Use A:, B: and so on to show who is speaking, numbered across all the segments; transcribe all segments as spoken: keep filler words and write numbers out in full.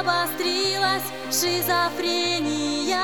A: обострилась шизофрения.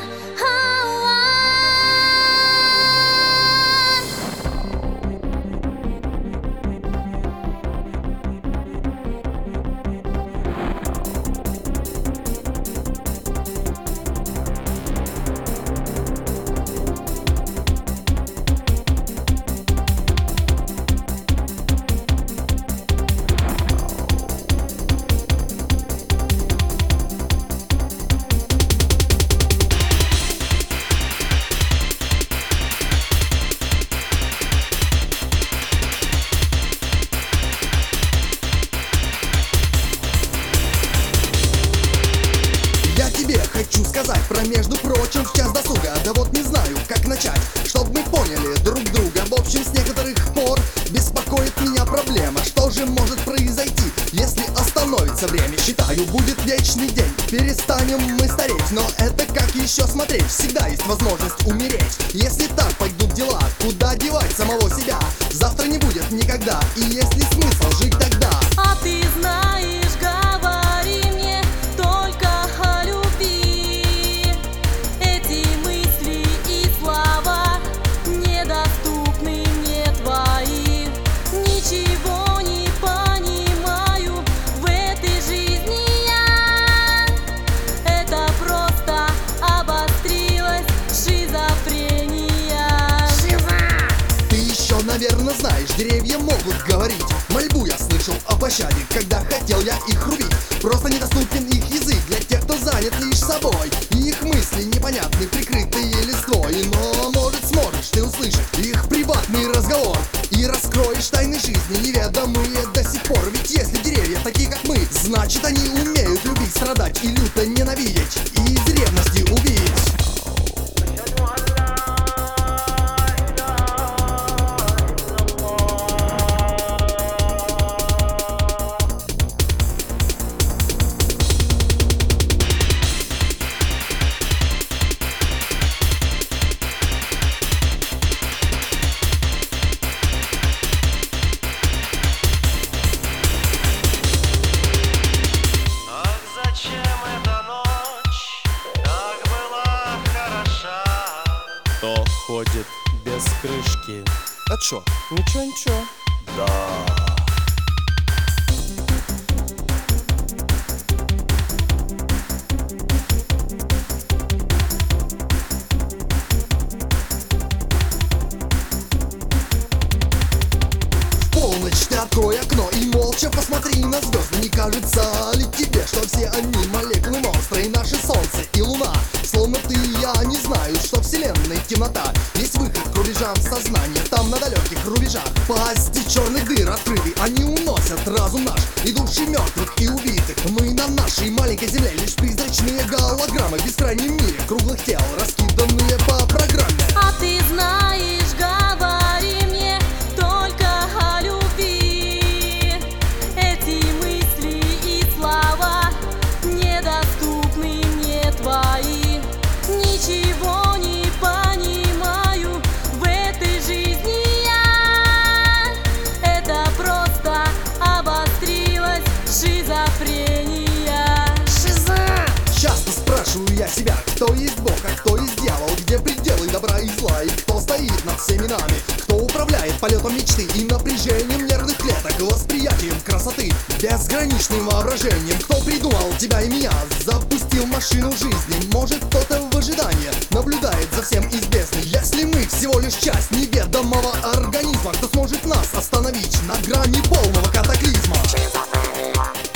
B: Хочу сказать про, между прочим, в час досуга. Да вот не знаю, как начать, чтобы мы поняли друг друга. В общем, с некоторых пор беспокоит меня проблема. Что же может произойти, если остановится время? Считаю, будет вечный день, перестанем мы стареть. Но это как еще смотреть? Всегда есть возможность умереть. Если так пойдут дела, куда девать самого себя? Завтра не будет никогда, и есть ли смысл жить тогда?
A: А ты знаешь, говори мне только о любви. Эти мысли и слова недоступны мне твои. Ничего не понимаю в этой жизни я. Это просто обострилась шизофрения.
B: Шиза! Ты еще, наверное, знаешь, деревья могут говорить. Мольбу я слышал о пощаде, когда хотел я их рубить. Просто недоступен их язык для тех, кто занят лишь собой. И их мысли непонятны, прикрытые листвой. Но, может, сможешь ты услышать их приватный разговор и раскроешь тайны жизни, неведомые до сих пор. Ведь если деревья такие, как мы, значит, они умеют любить, страдать и люто ненавидеть, и из ревности убить.
C: Кто ходит без крышки?
B: А чё?
C: Ничего, ничего. Да.
B: В полночь ты открой окно и молча посмотри на звезды. Не кажется ли тебе, что все они молекулы монстры, и наше солнце и луна? Словно ты и я не знаю, что вселенная темнота. Есть выход к рубежам сознания, там на далеких рубежах пасти черных дыр открыты. Они уносят разум наш и души мертвых и убитых. Мы на нашей маленькой земле лишь призрачные голограммы в бескрайнем мире круглых тел, раскиданные по программе.
A: А ты знаешь, говори мне только о любви. Эти мысли и слова недоступны мне твои. Ничего не понимаю в этой жизни я. Это просто обострилась шизофрения.
B: Шиза! Часто спрашиваю я себя, кто есть Бог, а кто есть дьявол, где пределы добра и зла, и кто стоит над всеми нами, кто управляет полетом мечты и напряжением нервных клеток, восприятием красоты, безграничным воображением, кто придумал тебя и меня, запустил машину жизни. Может, кто-то в ожидании наблюдает за всем из бездны. Если мы всего лишь часть неведомого организма, кто сможет нас остановить на грани полного катаклизма?